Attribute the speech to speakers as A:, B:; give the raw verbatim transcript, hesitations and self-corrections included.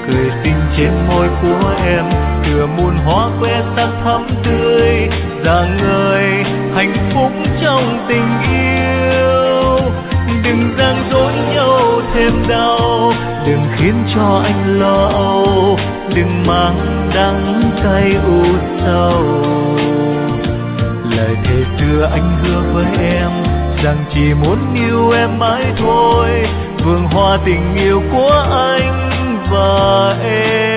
A: cười xinh trên môi của em tựa muôn hoa khoe sắc thắm tươi, rạng ngời hạnh phúc trong tình yêu. Đừng giằng dối nhau thêm đau, đừng khiến cho anh lo âu, đừng mang đắng cay u sầu. Lời thề xưa anh hứa với em rằng chỉ muốn yêu em mãi thôi, vườn hoa tình yêu của anh và em.